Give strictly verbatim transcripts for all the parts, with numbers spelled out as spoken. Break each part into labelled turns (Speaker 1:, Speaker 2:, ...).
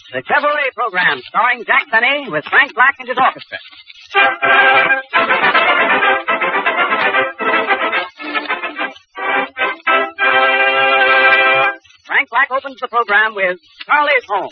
Speaker 1: The Chevrolet Program, starring Jack Benny with Frank Black and his orchestra. Frank Black opens the program with Charlie's Home.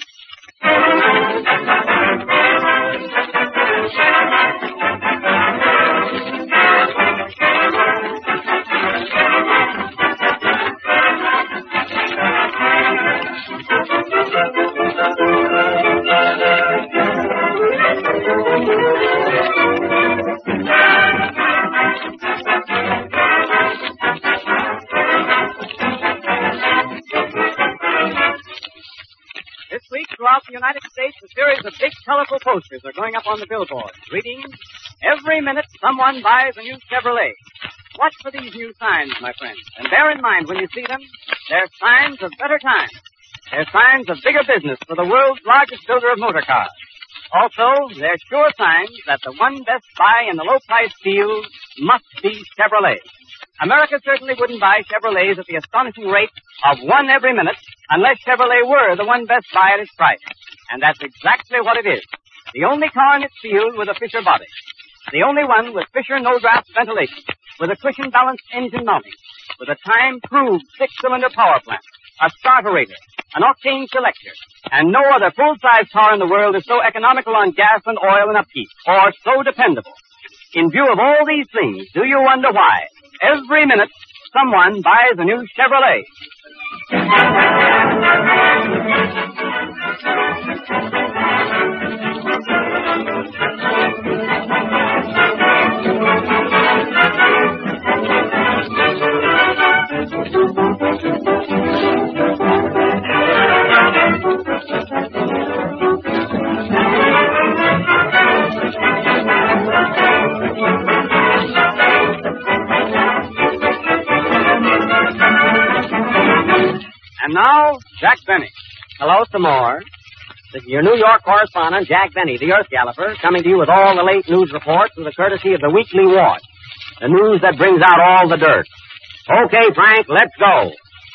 Speaker 1: This week, throughout the United States, a series of big colorful posters are going up on the billboards, reading, "Every minute someone buys a new Chevrolet." Watch for these new signs, my friends, and bear in mind when you see them, they're signs of better times. They're signs of bigger business for the world's largest builder of motor cars. Also, they're sure signs that the one best buy in the low-price field must be Chevrolet. America certainly wouldn't buy Chevrolets at the astonishing rate of one every minute unless Chevrolet were the one best buy at its price. And that's exactly what it is. The only car in its field with a Fisher body. The only one with Fisher no-draft ventilation, with a cushion-balanced engine mounting, with a time-proved six-cylinder power plant, a starterator, an octane selector, and no other full-size car in the world is so economical on gas and oil and upkeep, or so dependable. In view of all these things, do you wonder why every minute someone buys a new Chevrolet? And now, Jack Benny.
Speaker 2: Hello, some more. This is your New York correspondent, Jack Benny, the Earth Galloper, coming to you with all the late news reports with the courtesy of the Weekly Watch, the news that brings out all the dirt. Okay, Frank, let's go.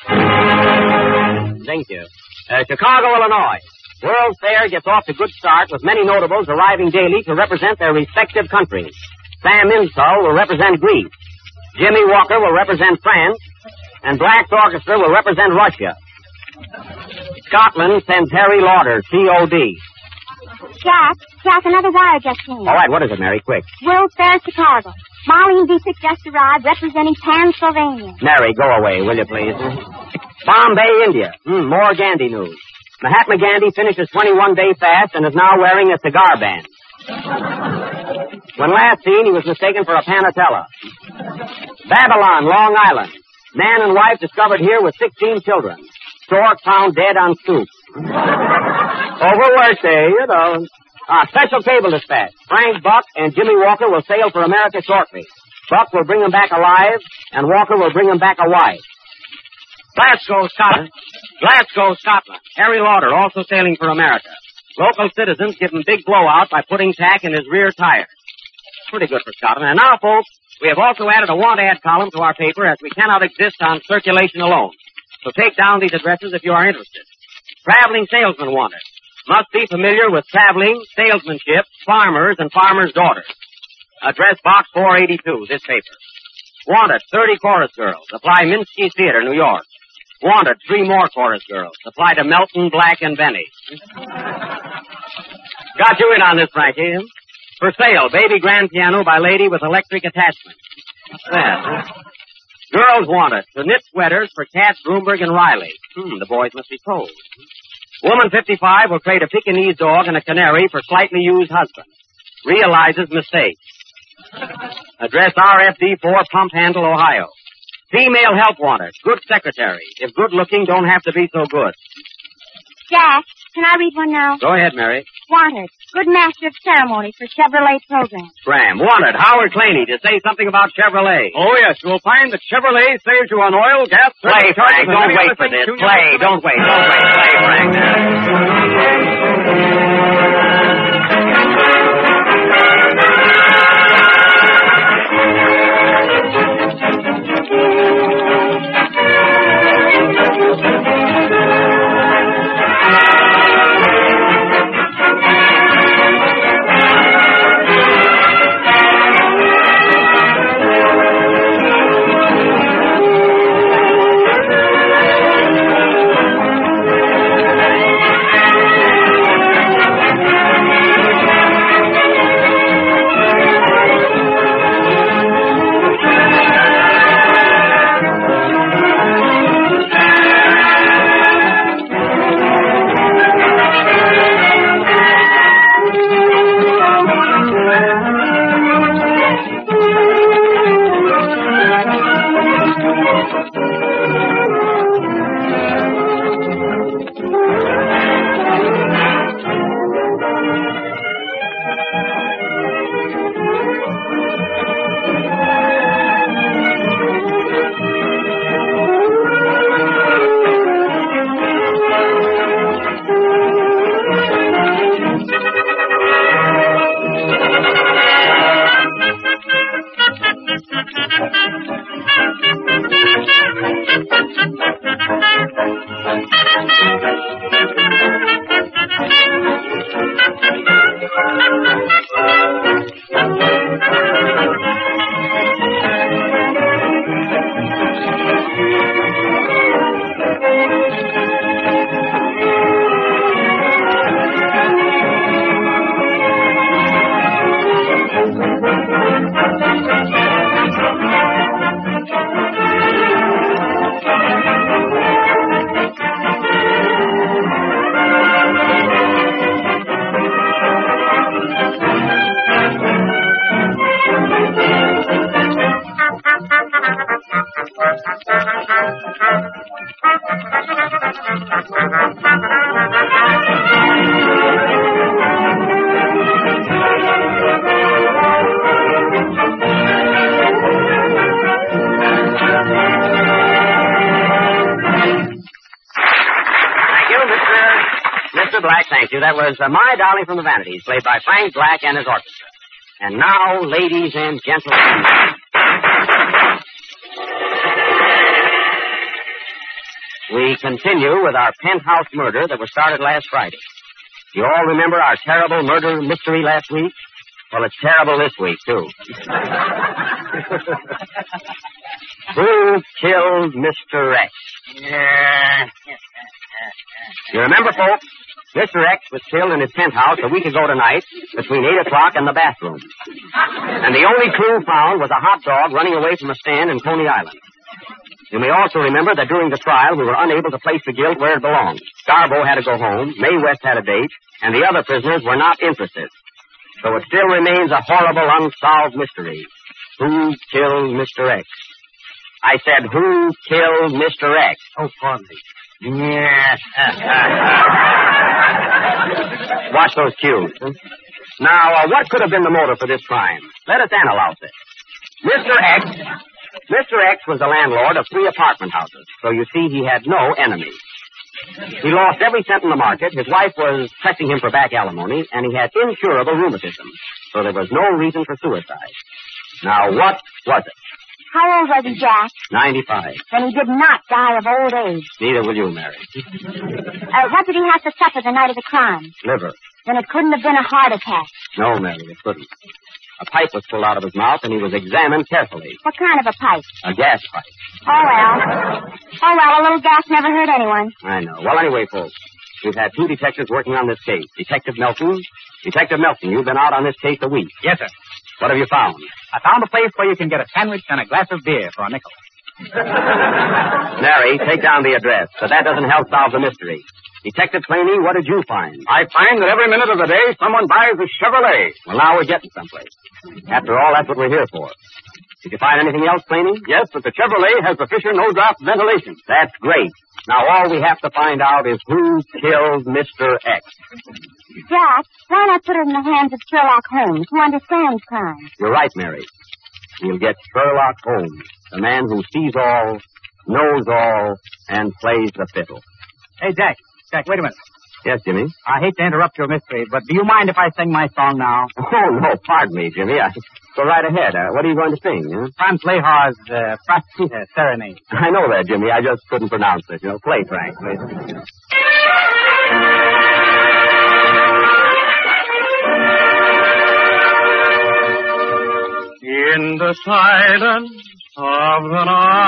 Speaker 2: Thank you. Uh, Chicago, Illinois. World Fair gets off to a good start with many notables arriving daily to represent their respective countries. Sam Insull will represent Greece. Jimmy Walker will represent France. And Black's orchestra will represent Russia. Scotland sends Harry Lauder, C O D
Speaker 3: Jack, Jack, another wire just came.
Speaker 2: All right, what is it, Mary? Quick.
Speaker 3: World Fair, Chicago. Molly and Dietrich just arrived, representing Pennsylvania.
Speaker 2: Mary, go away, will you, please? Bombay, India. Hmm, more Gandhi news. Mahatma Gandhi finishes twenty-one day fast and is now wearing a cigar band. When last seen, he was mistaken for a Panatella. Babylon, Long Island. Man and wife discovered here with sixteen children. Stork found dead on stoop. Overworked, eh? You know. Ah, special cable dispatch. Frank Buck and Jimmy Walker will sail for America shortly. Buck will bring them back alive, and Walker will bring them back a wife. Glasgow, Scotland. Glasgow, Scotland. Harry Lauder also sailing for America. Local citizens give him big blowout by putting tack in his rear tire. Pretty good for Scotland. And now, folks, we have also added a want ad column to our paper as we cannot exist on circulation alone. So take down these addresses if you are interested. Traveling salesman wanted. Must be familiar with traveling, salesmanship, farmers, and farmers' daughters. Address Box four eighty-two, this paper. Wanted, thirty chorus girls. Apply Minsky Theater, New York. Wanted, three more chorus girls. Apply to Melton, Black, and Benny. Got you in on this, Frankie. For sale, baby grand piano by lady with electric attachment. That. Girls wanted to knit sweaters for Katz, Broomberg, and Riley. Hmm, the boys must be cold. Woman fifty-five will trade a Pekingese dog and a canary for slightly used husband. Realizes mistake. Address R F D four, Pump Handle, Ohio. Female help wanted. Good secretary. If good looking, don't have to be so good.
Speaker 3: Jack, can I read one now?
Speaker 2: Go ahead, Mary.
Speaker 3: Wanted. Good master of ceremonies for Chevrolet program.
Speaker 2: Graham. Wanted. Howard Claney to say something about Chevrolet.
Speaker 4: Oh, yes. You'll find that Chevrolet saves you on oil, gas...
Speaker 2: Play, Frank. Don't wait for this. Play. Don't wait. Don't wait. Play, Frank. Black, thank you. That was uh, My Darling from the Vanities, played by Frank Black and his orchestra. And now, ladies and gentlemen... We continue with our penthouse murder that was started last Friday. You all remember our terrible murder mystery last week? Well, it's terrible this week, too. Who killed Mister X? You remember, folks? Mister X was killed in his penthouse a week ago tonight between eight o'clock and the bathroom. And the only clue found was a hot dog running away from a stand in Coney Island. You may also remember that during the trial, we were unable to place the guilt where it belonged. Garbo had to go home, Mae West had a date, and the other prisoners were not interested. So it still remains a horrible, unsolved mystery. Who killed Mister X? I said, who killed Mister X?
Speaker 1: Oh, pardon me.
Speaker 2: Yes. Watch those cues. Now, uh, what could have been the motive for this crime? Let us analyze it. Mister X... Mister X was the landlord of three apartment houses, so you see he had no enemies. He lost every cent in the market, his wife was pressing him for back alimony, and he had incurable rheumatism, so there was no reason for suicide. Now, what was it?
Speaker 3: How old was he, Jack?
Speaker 2: ninety-five.
Speaker 3: Then he did not die of old age.
Speaker 2: Neither will you, Mary.
Speaker 3: Uh, what did he have to suffer the night of the crime?
Speaker 2: Liver.
Speaker 3: Then it couldn't have been a heart attack.
Speaker 2: No, Mary, it couldn't. A pipe was pulled out of his mouth, and he was examined carefully.
Speaker 3: What kind of a pipe?
Speaker 2: A gas pipe.
Speaker 3: Oh, well. Oh, well, a little gas never hurt anyone.
Speaker 2: I know. Well, anyway, folks, we've had two detectives working on this case. Detective Nelson. Detective Nelson, you've been out on this case a week.
Speaker 1: Yes, sir.
Speaker 2: What have you found?
Speaker 1: I found a place where you can get a sandwich and a glass of beer for a nickel.
Speaker 2: Mary, take down the address, but that doesn't help solve the mystery. Detective Claney, what did you find?
Speaker 4: I find that every minute of the day someone buys a Chevrolet.
Speaker 2: Well, now we're getting someplace. After all, that's what we're here for. Did you find anything else, Claney?
Speaker 4: Yes, but the Chevrolet has the Fisher no-drop ventilation.
Speaker 2: That's great. Now all we have to find out is who killed Mister X.
Speaker 3: Jack, why not put it in the hands of Sherlock Holmes, who understands crime?
Speaker 2: You're right, Mary. We'll get Sherlock Holmes, the man who sees all, knows all, and plays the fiddle.
Speaker 1: Hey, Jack. Jack, wait a minute.
Speaker 2: Yes, Jimmy?
Speaker 1: I hate to interrupt your mystery, but do you mind if I sing my song now?
Speaker 2: Oh, no, pardon me, Jimmy. I, go right ahead. Uh, what are you going to sing? Huh?
Speaker 1: Franz Lehar's uh, Frasquita Serenade.
Speaker 2: I know that, Jimmy. I just couldn't pronounce it. You know, play, Frank, please.
Speaker 5: In the silence of the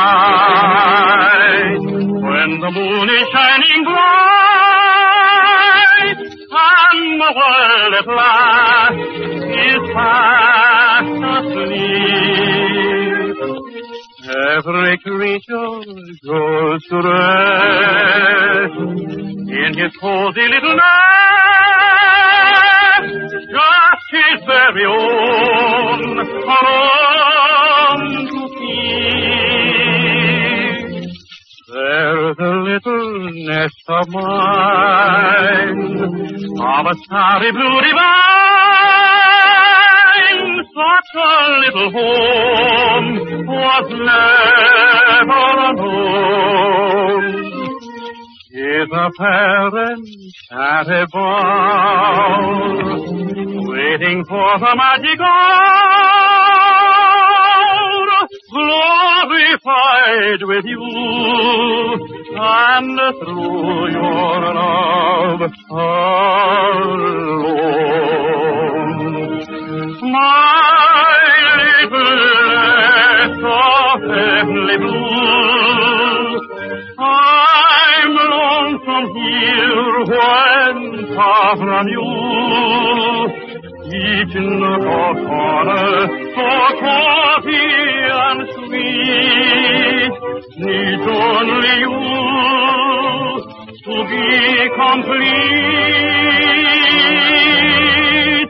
Speaker 5: night, when the moon is shining bright, and the world at last is fast asleep, every creature goes to rest in his cozy little nest, just his very own home to keep. There's a little nest of mine, of a starry blue divine, such a little home was never alone. Is a parent at a bound, waiting for the magic hour, glorified with you, and through your love alone. My little nest of heavenly blue, I'm lonesome here when far from you. Each nook or corner so cozy and sweet needs only you to be complete.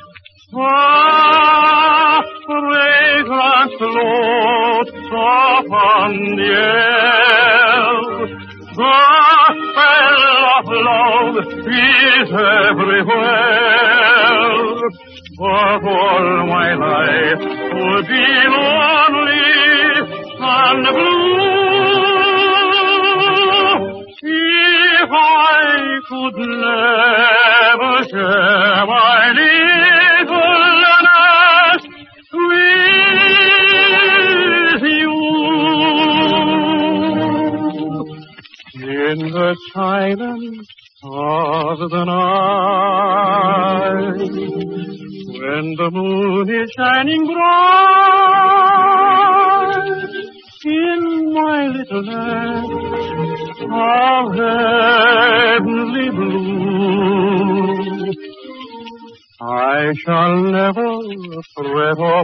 Speaker 5: Ah, fragrance floats upon the air. The spell of love is everywhere. But all my life would be lonely and blue if I could never share my little nest with you. In the silence of the night, when the moon is shining bright, in my little nest of heavenly blue, I shall never fret or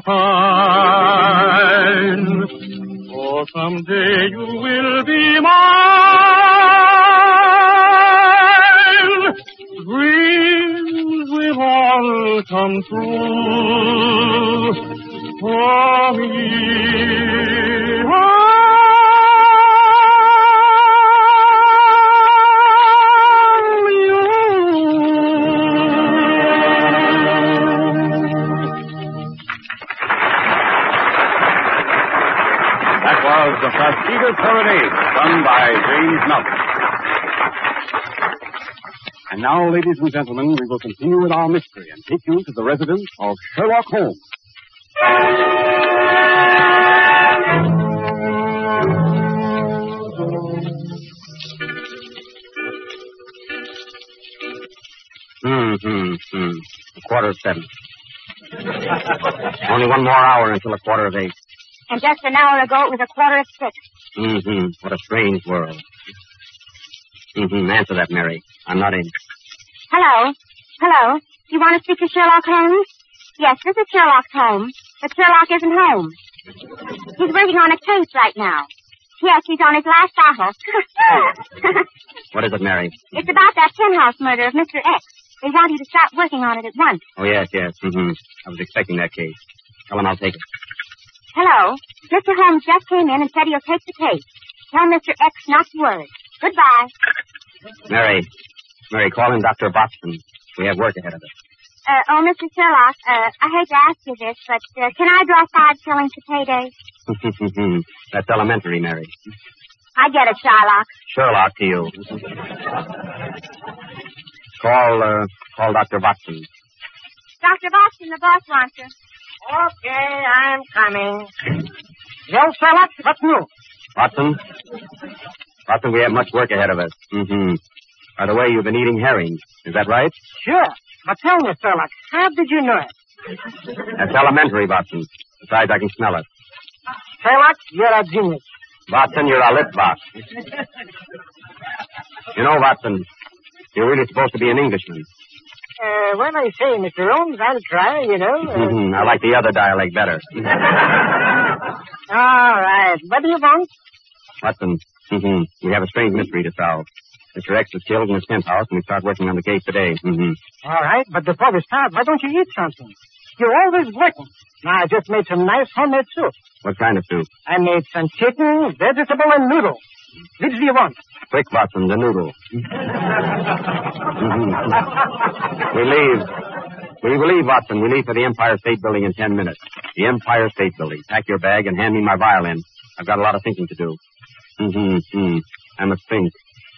Speaker 5: pine, for someday you will be mine. Dreams will all come true for me.
Speaker 4: The Fastidious Serenade, sung by James Melton. And now, ladies and gentlemen, we will continue with our mystery and take you to the residence of Sherlock Holmes.
Speaker 2: Hmm, hmm, hmm. A quarter of seven. Only one more hour until a quarter of eight.
Speaker 3: And just an hour ago, it was a quarter of six.
Speaker 2: Mm-hmm. What a strange world. Mm-hmm. Answer that, Mary. I'm not in.
Speaker 3: Hello? Hello? You want to speak to Sherlock Holmes? Yes, this is Sherlock Holmes. But Sherlock isn't home. He's working on a case right now. Yes, he's on his last bottle.
Speaker 2: What is it, Mary?
Speaker 3: It's about that penthouse murder of Mister X. They want you to start working on it at once.
Speaker 2: Oh, yes, yes. Mm-hmm. I was expecting that case. Tell him I'll take it.
Speaker 3: Hello. Mister Holmes just came in and said he'll take the case. Tell Mister X not to worry. Goodbye.
Speaker 2: Mary. Mary, call in Doctor Boston. We have work ahead of us.
Speaker 3: Uh, oh, Mister Sherlock, uh, I hate to ask you this, but uh, can I draw five shillings for payday?
Speaker 2: That's elementary, Mary.
Speaker 3: I get it, Sherlock.
Speaker 2: Sherlock to you. Call, uh, call Doctor Watson.
Speaker 3: Doctor Watson, the boss wants you.
Speaker 1: Okay, I'm coming. Well, Sherlock, what's new?
Speaker 2: Watson? Watson, we have much work ahead of us. Mm-hmm. By the way, you've been eating herring. Is that right?
Speaker 1: Sure. But tell me, Sherlock, how did you know it?
Speaker 2: That's elementary, Watson. Besides, I can smell it.
Speaker 1: Sherlock, you're a genius.
Speaker 2: Watson, you're a lip box. You know, Watson, you're really supposed to be an Englishman.
Speaker 1: Uh, well, I say, Mister Holmes, I'll try, you know. Uh...
Speaker 2: I like the other dialect better.
Speaker 1: All right. What do you want?
Speaker 2: Watson, mm-hmm. we have a strange mystery to solve. Mister X was killed in his penthouse, and we start working on the case today. Mm-hmm.
Speaker 1: All right, but before we start, why don't you eat something? You're always working. Now, I just made some nice homemade soup.
Speaker 2: What kind of soup?
Speaker 1: I made some chicken, vegetable, and noodle. Which do you want?
Speaker 2: Quick, Watson, the noodle. Mm-hmm. We leave. We will leave, Watson. We leave for the Empire State Building in ten minutes. The Empire State Building. Pack your bag and hand me my violin. I've got a lot of thinking to do. Mm-hmm. Mm. I must think.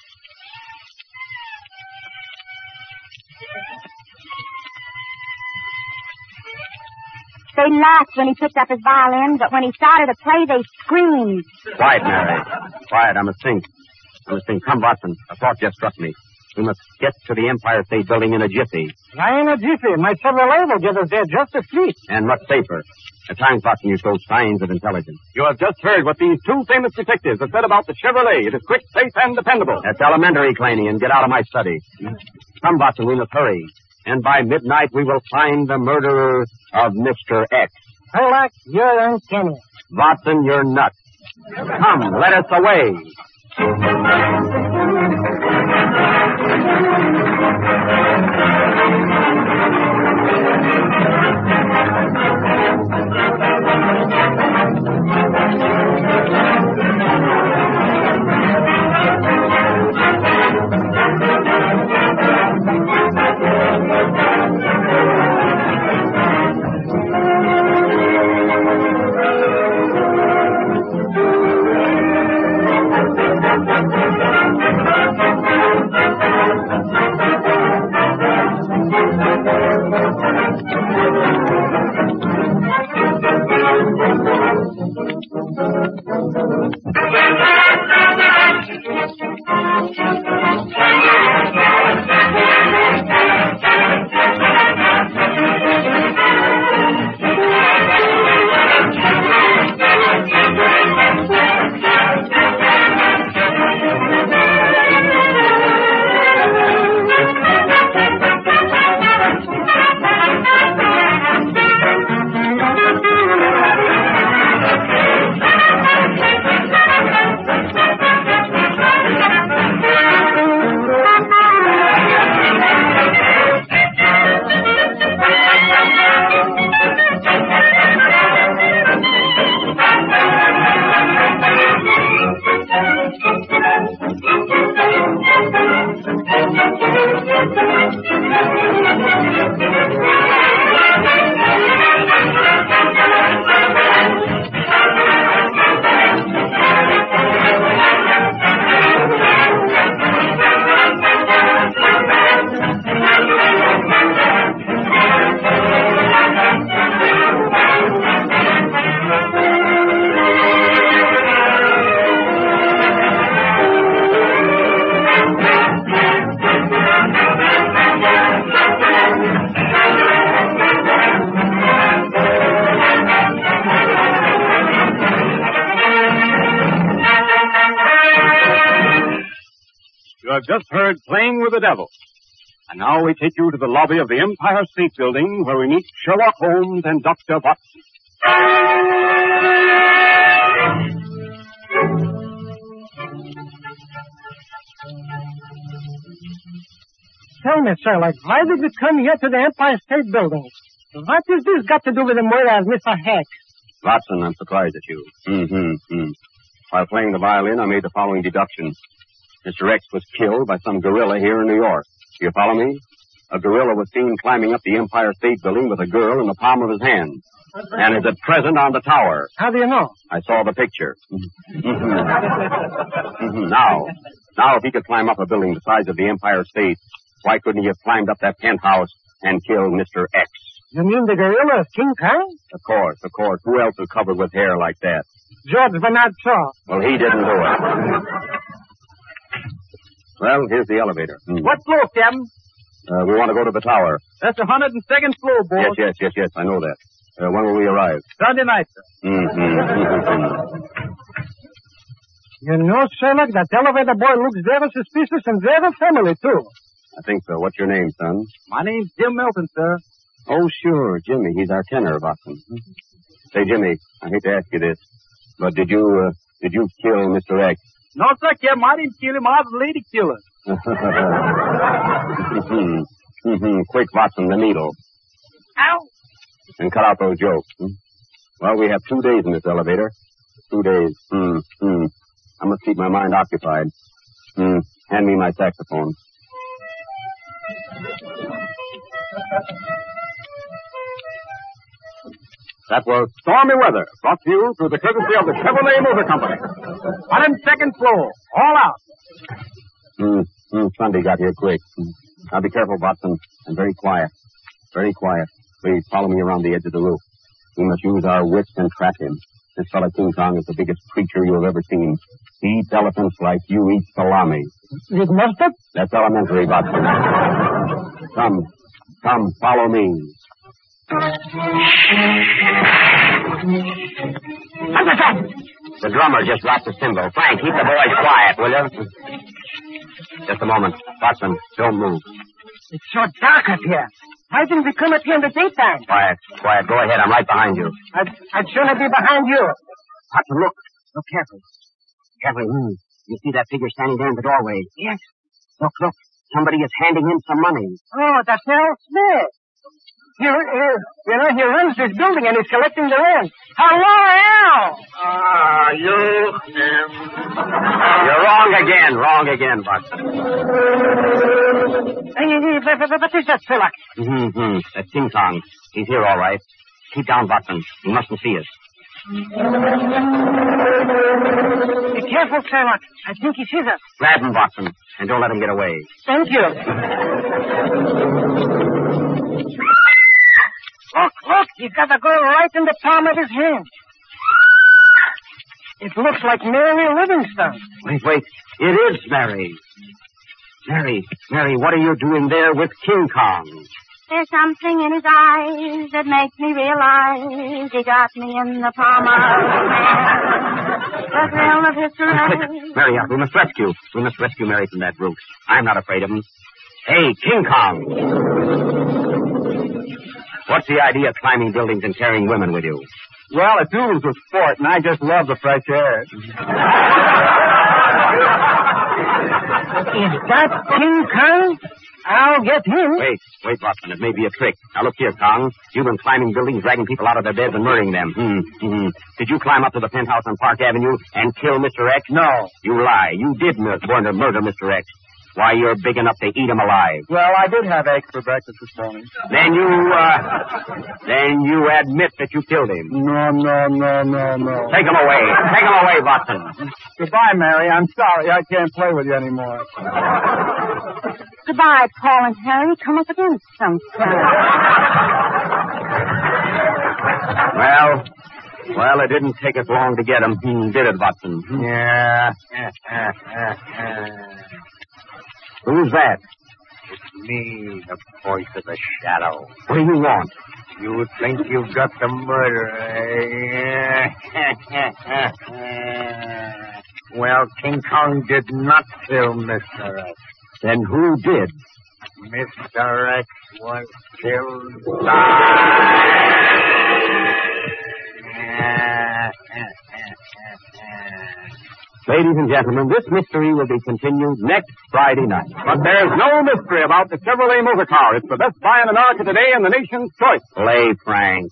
Speaker 3: They laughed when he picked up his violin, but when he started to play, they screamed.
Speaker 2: Quiet, Mary. Quiet, I must think. I must think. Come, Watson. A thought just struck me. We must get to the Empire State Building in a jiffy.
Speaker 1: Why in a jiffy? My Chevrolet will get us there just as sweet.
Speaker 2: And much safer. At times, Watson, you show signs of intelligence.
Speaker 4: You have just heard what these two famous detectives have said about the Chevrolet. It is quick, safe, and dependable.
Speaker 2: That's elementary, Claney, and get out of my study. Come, Watson, we must hurry. And by midnight, we will find the murderer of Mister X.
Speaker 1: Sherlock, you're uncanny.
Speaker 2: Watson, you're nuts. Come, let us away.
Speaker 4: have just heard Playing with the Devil. And now we take you to the lobby of the Empire State Building where we meet Sherlock Holmes and Doctor Watson.
Speaker 6: Tell me, Sherlock, why did you come here to the Empire State Building? What has this got to do with the murder of Mister Heck?
Speaker 4: Watson, I'm surprised at you. Mm-hmm. While playing the violin, I made the following deduction. Mister X was killed by some gorilla here in New York. Do you follow me? A gorilla was seen climbing up the Empire State Building with a girl in the palm of his hand. And is at present on the tower.
Speaker 6: How do you know?
Speaker 4: I saw the picture. Mm-hmm. Now, now if he could climb up a building the size of the Empire State, why couldn't he have climbed up that penthouse and killed Mister X?
Speaker 6: You mean the gorilla of King Kong?
Speaker 4: Of course, of course. Who else is covered with hair like that?
Speaker 6: George Bernard Shaw.
Speaker 4: Well, he didn't do it. Well, here's the elevator. Hmm.
Speaker 6: What floor, Captain?
Speaker 4: Uh, we want to go to the tower.
Speaker 6: That's the one hundred second floor, boss.
Speaker 4: Yes, yes, yes, yes, I know that. Uh, when will we arrive?
Speaker 6: Sunday night, sir.
Speaker 4: Mm-hmm.
Speaker 6: You know, Sherlock, that elevator boy looks very suspicious and very family, too.
Speaker 4: I think so. What's your name, son?
Speaker 6: My name's Jim Milton, sir.
Speaker 4: Oh, sure, Jimmy. He's our tenor, Watson. Say, Jimmy, I hate to ask you this, but did you, uh, did you kill Mister X?
Speaker 6: No, sir, Captain. I didn't kill him. I was a lady killer.
Speaker 4: mm-hmm. Mm-hmm. Quick, Watson, the needle.
Speaker 6: Ow!
Speaker 4: And cut out those jokes. Hmm? Well, we have two days in this elevator. Two days. Hmm. Hmm. I must keep my mind occupied. Hmm. Hand me my saxophone. That was Stormy Weather, brought to you through the courtesy of the Chevrolet Motor Company.
Speaker 6: On the second floor. All out.
Speaker 4: Hmm. Hmm. Sunday got here quick. Hmm. Now be careful, Watson, and very quiet. Very quiet. Please follow me around the edge of the roof. We must use our wits and trap him. This fellow King Kong is the biggest creature you have ever seen. He eats elephants like you eat salami.
Speaker 6: With mustard?
Speaker 4: That's elementary, Watson. Come. Come, follow me. The drummer just dropped the cymbal. Frank, keep the boys quiet, will you? Just a moment. Watson, don't move.
Speaker 6: It's so dark up here. Why didn't we come up here in the daytime?
Speaker 4: Quiet, quiet. Go ahead. I'm right behind you.
Speaker 6: I'd, I'd sooner be behind you.
Speaker 2: Watson, look. Look carefully. Carefully. Mm. You see that figure standing there in the doorway?
Speaker 6: Yes.
Speaker 2: Look, look. Somebody is handing him some money.
Speaker 6: Oh, that's Al Smith. He, uh, you know, he runs this building and he's collecting the rent. Hello, Al!
Speaker 5: Ah, you him.
Speaker 4: You're wrong again. Wrong again, Watson.
Speaker 6: Hey, hey, hey, but, but is that, Sherlock?
Speaker 4: Mm-hmm. That's King Kong. He's here, all right. Keep down, Watson. He mustn't see us.
Speaker 6: Be careful, Sherlock. I think he sees us.
Speaker 4: Grab him, Watson, and don't let him get away.
Speaker 6: Thank you. Look, look, he's got the girl right in the palm of his hand. It looks like Mary Livingstone.
Speaker 4: Wait, wait. It is Mary. Mary, Mary, what are you doing there with King Kong?
Speaker 3: There's something in his eyes that makes me realize he got me in the palm of his hand. The thrill of his caress.
Speaker 4: Mary, we must rescue. We must rescue Mary from that brute. I'm not afraid of him. Hey, King Kong. What's the idea of climbing buildings and carrying women with you?
Speaker 5: Well, a duel's a sport, and I just love the fresh air.
Speaker 6: Is that King Kong? I'll get him.
Speaker 4: Wait, wait, Watson. It may be a trick. Now, look here, Kong. You've been climbing buildings, dragging people out of their beds and murdering them. Hmm. Mm-hmm. Did you climb up to the penthouse on Park Avenue and kill Mister X?
Speaker 5: No.
Speaker 4: You lie. You did mur- murder, murder Mister X. Why, you're big enough to eat him alive.
Speaker 5: Well, I did have eggs for breakfast this morning.
Speaker 4: Then you, uh, then you admit that you killed him.
Speaker 5: No, no, no, no, no.
Speaker 4: Take him away. Take him away, Watson.
Speaker 5: Goodbye, Mary. I'm sorry. I can't play with you anymore.
Speaker 3: Goodbye, Paul and Harry. Come up again sometime.
Speaker 4: Well, well, it didn't take us long to get him, did it, Watson?
Speaker 5: Yeah.
Speaker 4: Who's that?
Speaker 5: It's me, the voice of the shadow.
Speaker 4: What do you want?
Speaker 5: You think you've got the murderer, eh?
Speaker 7: Well, King Kong did not kill Mister X.
Speaker 2: Then who did?
Speaker 7: Mister X was killed.
Speaker 2: Ladies and gentlemen, this mystery will be continued next Friday night.
Speaker 4: But there's no mystery about the Chevrolet motor car. It's the best buy in America today and the nation's choice.
Speaker 2: Play, Frank.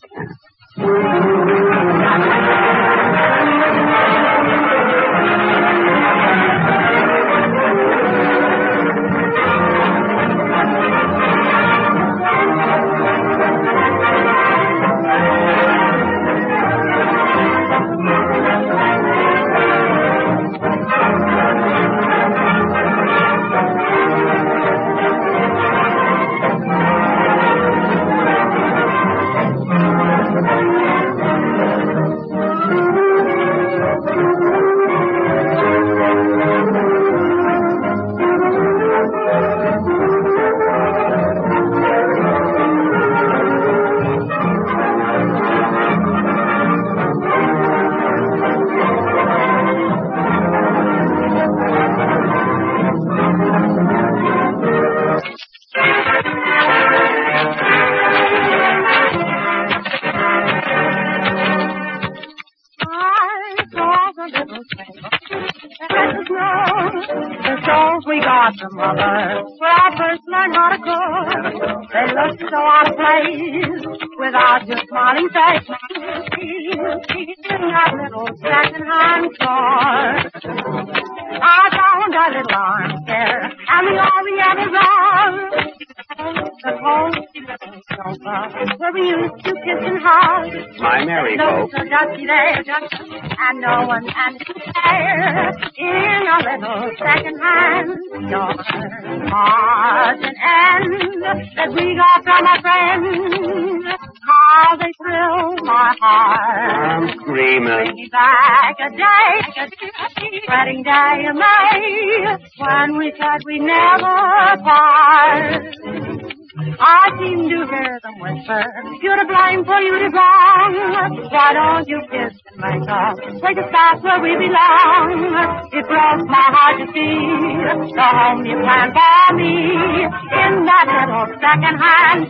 Speaker 8: Mother, where I first learned how to cook. They looked so out of place without your smiling face. In that little second-hand store, I found a little armchair, and the Oriental rug. The whole sofa where we used to kiss and hug.
Speaker 2: My Mary,
Speaker 8: no,
Speaker 2: folks.
Speaker 8: so dusty there, and no one can stare in a little second-hand store. Odds and ends that we got from a friend. How they thrill my heart.
Speaker 2: I'm screaming.
Speaker 8: Bring me back a day, a wedding day of May, when we said we never part. I seem to hear them whisper, you're to blame for you to wrong. Why don't you kiss and make up, take us back where we belong? It broke my heart to see the home you planned for me in that little second-hand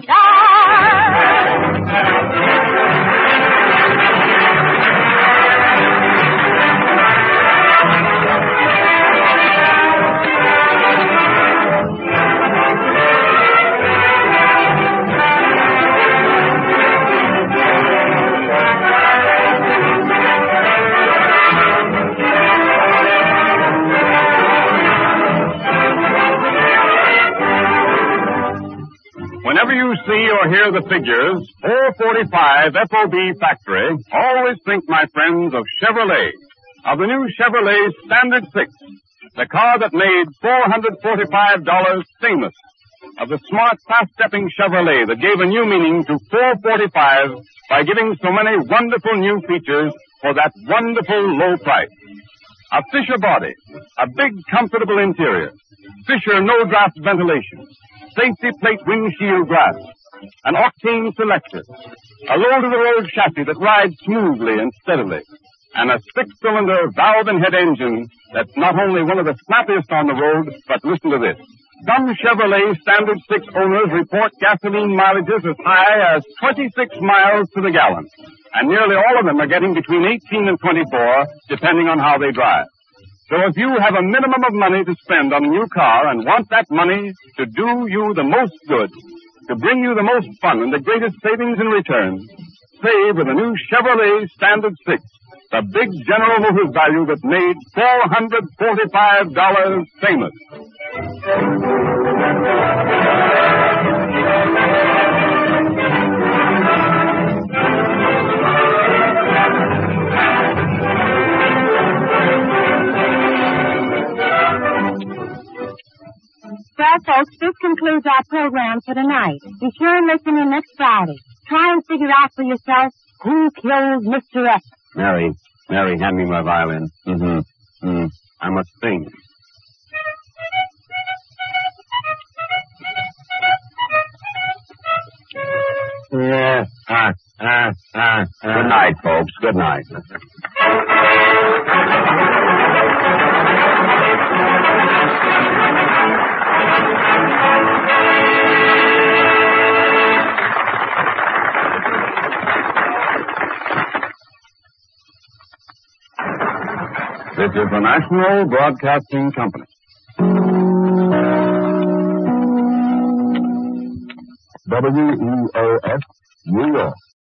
Speaker 4: Whenever you see or hear the figures four forty-five F O B Factory, always think, my friends, of Chevrolet, of the new Chevrolet Standard six, the car that made four hundred forty-five dollars famous, of the smart, fast-stepping Chevrolet that gave a new meaning to four forty-five by giving so many wonderful new features for that wonderful low price. A Fisher body, a big, comfortable interior, Fisher no-draft ventilation, safety plate windshield glass, an octane selector, a low-to-the-road chassis that rides smoothly and steadily, and a six-cylinder valve and head engine that's not only one of the snappiest on the road, but listen to this. Some Chevrolet Standard six owners report gasoline mileages as high as twenty-six miles to the gallon, and nearly all of them are getting between eighteen and twenty-four, depending on how they drive. So if you have a minimum of money to spend on a new car and want that money to do you the most good, to bring you the most fun and the greatest savings in return, save with a new Chevrolet Standard six, the big General Motors value that made four hundred forty-five dollars famous.
Speaker 3: Well, folks, this concludes our program for tonight. Be sure and listen in next Friday. Try and figure out for yourself who killed Mister X.
Speaker 4: Mary, Mary, hand me my violin. Mm-hmm. Mm. I must sing.
Speaker 2: Yeah. Ah, ah, ah, ah. Good night, folks. Good night.
Speaker 9: This is the National Broadcasting Company. W E O S, New York.